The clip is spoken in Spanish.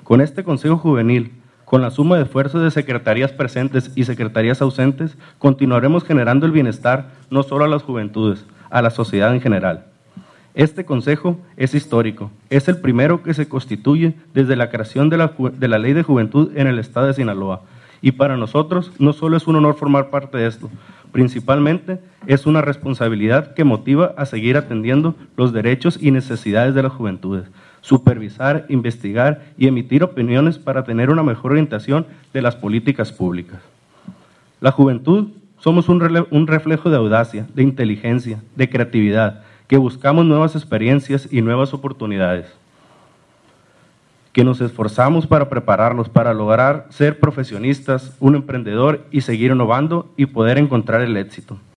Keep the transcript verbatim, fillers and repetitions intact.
Con este Consejo Juvenil, con la suma de esfuerzos de secretarías presentes y secretarías ausentes, continuaremos generando el bienestar no solo a las juventudes, a la sociedad en general. Este Consejo es histórico, es el primero que se constituye desde la creación de la, de la Ley de Juventud en el estado de Sinaloa. Y para nosotros no solo es un honor formar parte de esto, principalmente es una responsabilidad que motiva a seguir atendiendo los derechos y necesidades de las juventudes, supervisar, investigar y emitir opiniones para tener una mejor orientación de las políticas públicas. La juventud somos un, rele- un reflejo de audacia, de inteligencia, de creatividad, que buscamos nuevas experiencias y nuevas oportunidades, que nos esforzamos para prepararnos, para lograr ser profesionistas, un emprendedor y seguir innovando y poder encontrar el éxito.